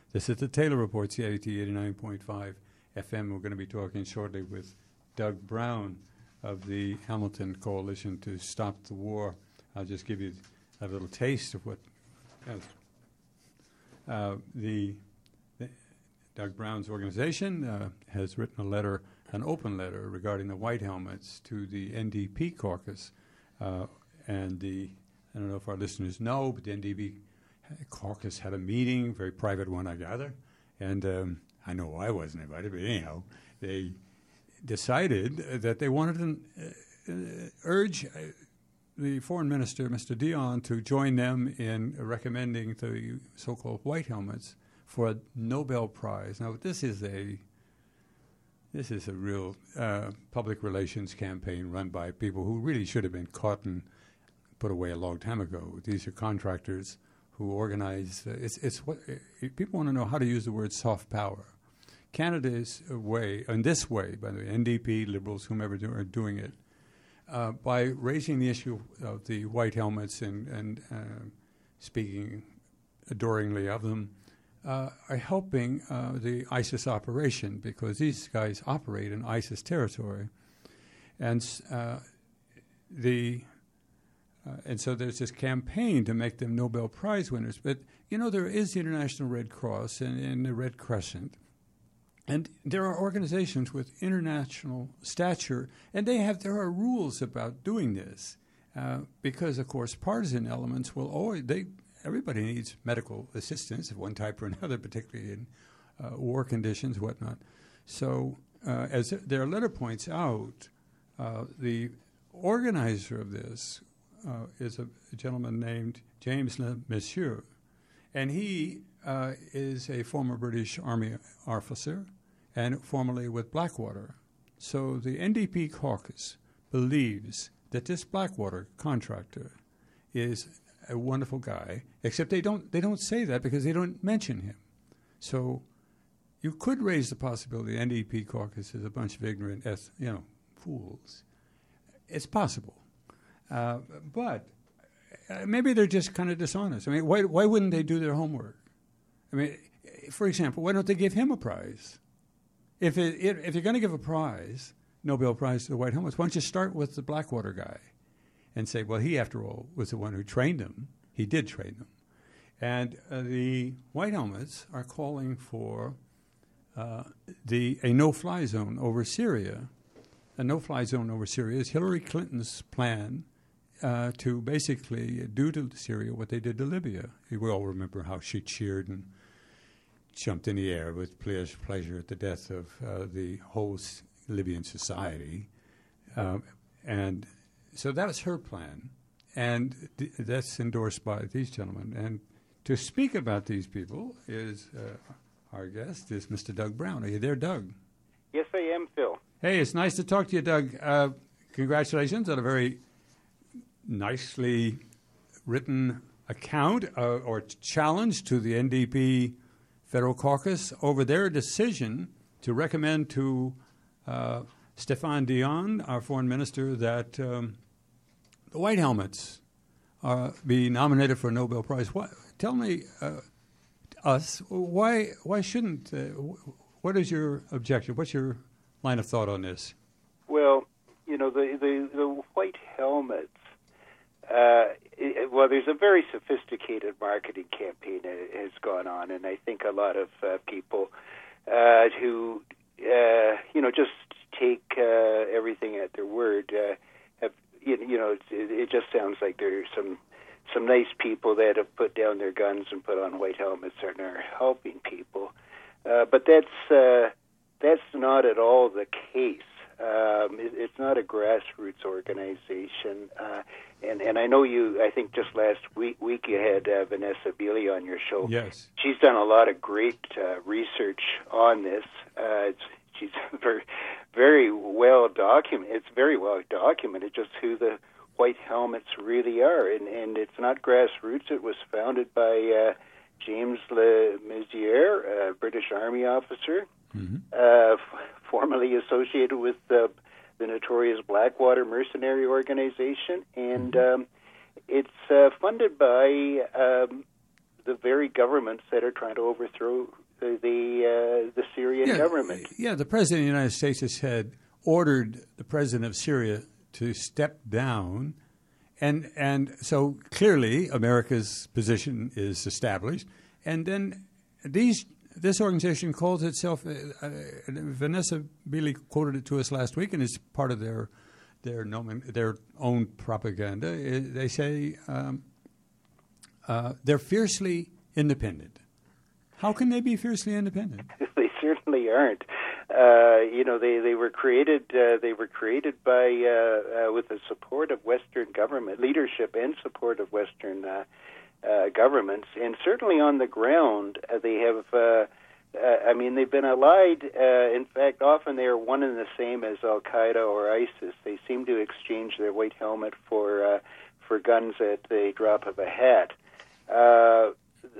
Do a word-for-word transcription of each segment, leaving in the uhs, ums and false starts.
This is the Taylor Report, C I T eighty-nine point five F M. We're going to be talking shortly with Doug Brown of the Hamilton Coalition to Stop the War. I'll just give you a little taste of what uh, the, the Doug Brown's organization uh, has written a letter, an open letter regarding the white helmets to the N D P caucus. Uh, and the, I don't know if our listeners know, but the N D P caucus had a meeting, very private one, I gather. And um, I know I wasn't invited, but anyhow, they decided that they wanted to uh, urge uh, the foreign minister, Mister Dion, to join them in recommending the so-called white helmets for a Nobel Prize. Now, this is a this is a real uh, public relations campaign run by people who really should have been caught and put away a long time ago. These are contractors who organize. Uh, it's it's what uh, people want to know how to use the word soft power. Canada's way, in this way, by the way, N D P, Liberals, whomever do, are doing it, uh, by raising the issue of the white helmets and, and uh, speaking adoringly of them, uh, are helping uh, the ISIS operation, because these guys operate in ISIS territory. And uh, the uh, and so there's this campaign to make them Nobel Prize winners. But, you know, there is the International Red Cross and, and the Red Crescent. And there are organizations with international stature, and they have there are rules about doing this, uh, because of course partisan elements will always they everybody needs medical assistance of one type or another, particularly in uh, war conditions, whatnot. So, uh, as their letter points out, uh, the organizer of this uh, is a, a gentleman named James Le Mesurier, and he uh, is a former British Army officer, and formerly with Blackwater. So the N D P caucus believes that this Blackwater contractor is a wonderful guy, except they don't they don't say that because they don't mention him. So you could raise the possibility the N D P caucus is a bunch of ignorant, you know, fools. It's possible. Uh, but uh, maybe they're just kind of dishonest. I mean, why why wouldn't they do their homework? I mean, for example, why don't they give him a prize? If it, it, if you're going to give a prize, Nobel Prize to the White Helmets, why don't you start with the Blackwater guy and say, well, he, after all, was the one who trained them. He did train them. And uh, the White Helmets are calling for uh, the a no-fly zone over Syria. A no-fly zone over Syria is Hillary Clinton's plan uh, to basically do to Syria what they did to Libya. We all remember how she cheered and jumped in the air with pleasure at the death of uh, the whole Libyan society. Uh, and so that was her plan. And th- that's endorsed by these gentlemen. And to speak about these people is uh, our guest is Mister Doug Brown. Are you there, Doug? Yes, I am, Phil. Hey, it's nice to talk to you, Doug. Uh, congratulations on a very nicely written account uh, or challenge to the N D P Federal Caucus over their decision to recommend to uh, Stéphane Dion, our foreign minister, that um, the White Helmets uh, be nominated for a Nobel Prize. What, tell me, uh, us, why why shouldn't, uh, what is your objection? What's your line of thought on this? Well, you know, the, the, the White Helmets, Uh, it, well, there's a very sophisticated marketing campaign that has gone on, and I think a lot of uh, people uh, who, uh, you know, just take uh, everything at their word uh, have, you, you know, it, it just sounds like there's some some nice people that have put down their guns and put on white helmets and are helping people, uh, but that's uh, that's not at all the case. Um, it, it's not a grassroots organization, uh, and and I know you. I think just last week week you had uh, Vanessa Beeley on your show. Yes, she's done a lot of great uh, research on this. Uh, it's, she's very very well documented. It's very well documented just who the White Helmets really are, and and it's not grassroots. It was founded by uh, James Le Mesurier, a British Army officer. Mm-hmm. Uh, f- formerly associated with uh, the notorious Blackwater mercenary organization, and um, it's uh, funded by um, the very governments that are trying to overthrow the the, uh, the Syrian yeah, government. Yeah, the President of the United States has said, ordered the President of Syria to step down. And and so clearly America's position is established. And then these this organization calls itself, uh, uh, Vanessa Beeley quoted it to us last week, and it's part of their their nomen, their own propaganda. Uh, they say um, uh, they're fiercely independent. How can they be fiercely independent? They certainly aren't. Uh, you know, they, they were created. Uh, they were created by uh, uh, with the support of Western government leadership and support of Western uh, uh, governments, and certainly on the ground, uh, they have. Uh, uh, I mean, they've been allied. Uh, in fact, often they are one and the same as Al Qaeda or ISIS. They seem to exchange their white helmet for uh, for guns at the drop of a hat. Uh,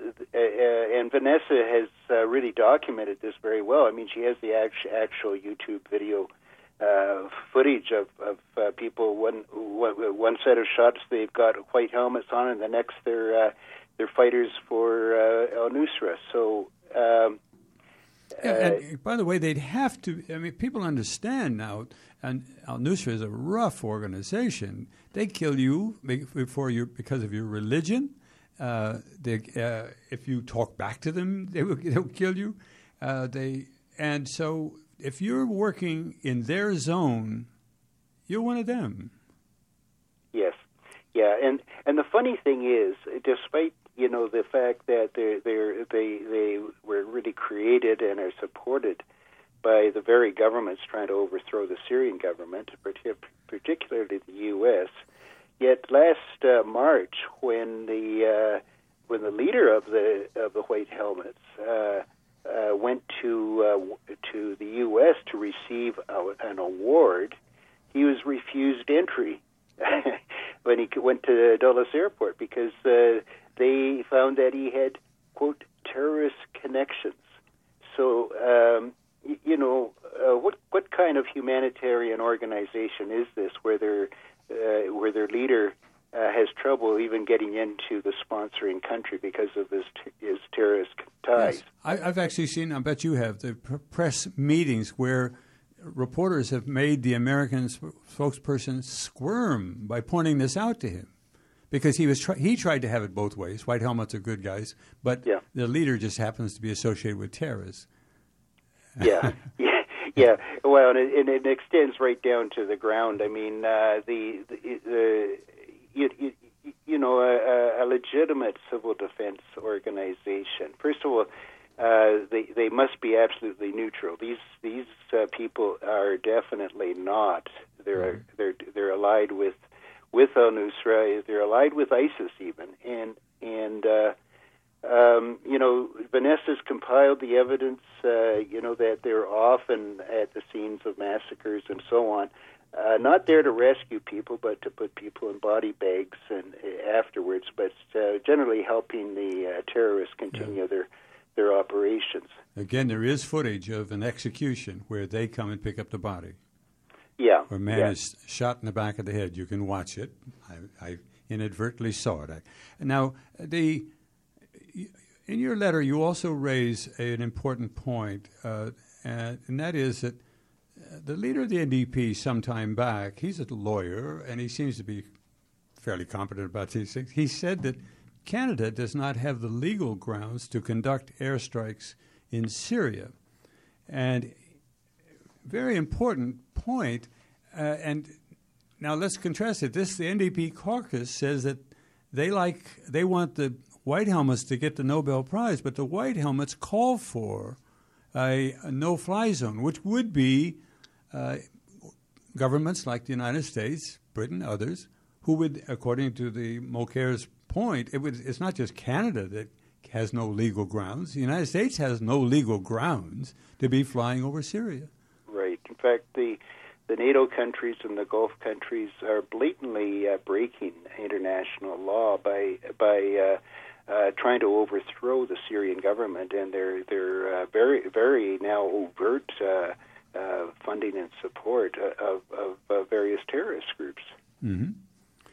Uh, and Vanessa has uh, really documented this very well. I mean, she has the act- actual YouTube video uh, footage of, of uh, people. One, one one set of shots, they've got white helmets on, and the next they're uh, they're fighters for uh, al-Nusra. So, um, yeah, and by the way, they'd have to. I mean, people understand now. And al-Nusra is a rough organization. They kill you before you because of your religion. Uh, they, uh, if you talk back to them, they will they'll kill you. Uh, they and so if you're working in their zone, you're one of them. Yes, yeah, and and the funny thing is, despite you know the fact that they they they they were really created and are supported by the very governments trying to overthrow the Syrian government, particularly the U S Yet last uh, March, when the uh, when the leader of the of the White Helmets uh, uh, went to uh, to the U S to receive a, an award, he was refused entry when he went to Dulles Airport because uh, they found that he had, quote, terrorist connections. So um, y- you know uh, what what kind of humanitarian organization is this where they're Uh, where their leader uh, has trouble even getting into the sponsoring country because of his, t- his terrorist ties. Yes. I, I've actually seen, I bet you have, the pr- press meetings where reporters have made the American sp- spokesperson squirm by pointing this out to him. Because he was try- he tried to have it both ways. White helmets are good guys, but yeah. the leader just happens to be associated with terrorists. Yeah, yeah. Yeah, well, and it, and it extends right down to the ground. I mean, uh, the, the, the you, you, you know, a, a legitimate civil defense organization. First of all, uh, they they must be absolutely neutral. These these uh, people are definitely not. They're mm-hmm. they're they're allied with with al-Nusra. They're allied with ISIS even, and and. Uh, Um, you know, Vanessa's compiled the evidence, uh, you know, that they're often at the scenes of massacres and so on, uh, not there to rescue people, but to put people in body bags and uh, afterwards, but uh, generally helping the uh, terrorists continue yeah. their their operations. Again, there is footage of an execution where they come and pick up the body. Yeah. Where a man yeah. is shot in the back of the head. You can watch it. I, I inadvertently saw it. I, now, the... In your letter, you also raise an important point, uh, and, and that is that the leader of the N D P some time back, he's a lawyer, and he seems to be fairly competent about these things. He said that Canada does not have the legal grounds to conduct airstrikes in Syria. And very important point, uh, and now let's contrast it. This, the N D P caucus says that they like, they want the White Helmets to get the Nobel Prize, but the White Helmets call for a, a no-fly zone, which would be uh, governments like the United States, Britain, others, who would, according to the Mulcair's point, it would, it's not just Canada that has no legal grounds. The United States has no legal grounds to be flying over Syria. Right. In fact, the the NATO countries and the Gulf countries are blatantly uh, breaking international law by by uh, uh, trying to overthrow the Syrian government, and they're they're uh, very very now overt uh, uh, funding and support of, of uh, various terrorist groups. Mm-hmm.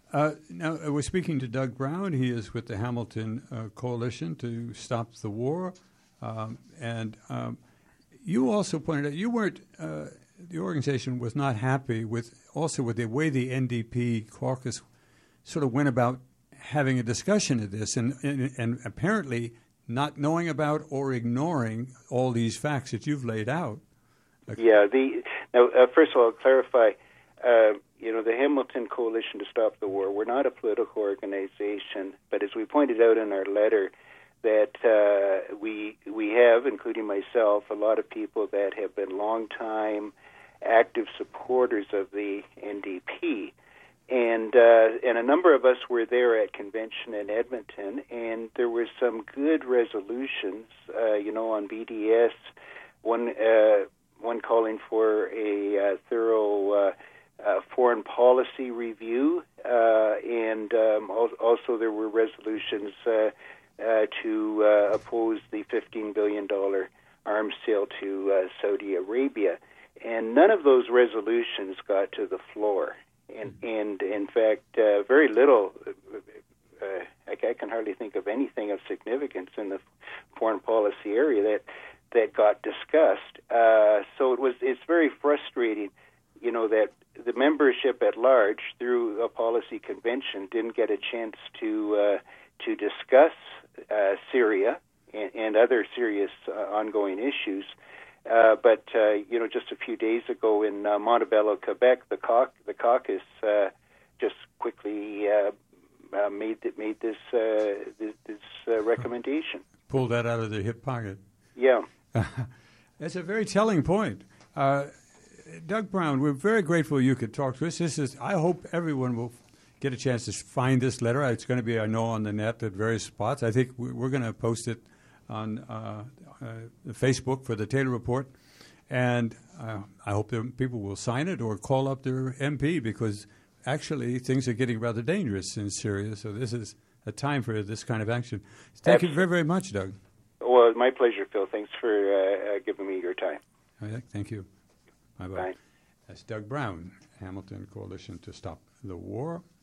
Uh, now, uh, we're speaking to Doug Brown. He is with the Hamilton uh, Coalition to Stop the War. Um, and um, you also pointed out you weren't, uh, the organization was not happy with also with the way the N D P caucus sort of went about having a discussion of this and, and, and apparently not knowing about or ignoring all these facts that you've laid out. Yeah, the now, uh, first of all, I'll clarify, uh, you know, the Hamilton Coalition to Stop the War, we're not a political organization, but as we pointed out in our letter, that uh, we we have, including myself, a lot of people that have been long-time active supporters of the N D P. And uh, and a number of us were there at convention in Edmonton, and there were some good resolutions, uh, you know, on B D S, one uh, one calling for a uh, thorough uh, uh, foreign policy review, uh, and um, also there were resolutions uh, uh, to uh, oppose the fifteen billion dollars arms sale to uh, Saudi Arabia. And none of those resolutions got to the floor. And, and in fact, uh, very little, uh, I, I can hardly think of anything of significance in the foreign policy area that that got discussed. Uh, so it was it's very frustrating, you know, that the membership at large, through a policy convention, didn't get a chance to uh, to discuss uh, Syria and, and other serious uh, ongoing issues. Uh, but, uh, you know, just a few days ago in uh, Montebello, Quebec, the, cau- the caucus uh, just quickly uh, uh, made th- made this uh, this, this uh, recommendation. Pulled that out of their hip pocket. Yeah. That's a very telling point. Uh, Doug Brown, we're very grateful you could talk to us. This is, I hope everyone will get a chance to find this letter. It's going to be, I know, on the net at various spots. I think we're going to post it on uh, uh, Facebook for the Taylor Report, and uh, I hope that people will sign it or call up their M P, because actually things are getting rather dangerous in Syria, so this is a time for this kind of action. Thank Absolutely. you very, very much, Doug. Well, my pleasure, Phil. Thanks for uh, giving me your time. All right, thank you. Bye-bye. Bye. That's Doug Brown, Hamilton Coalition to Stop the War.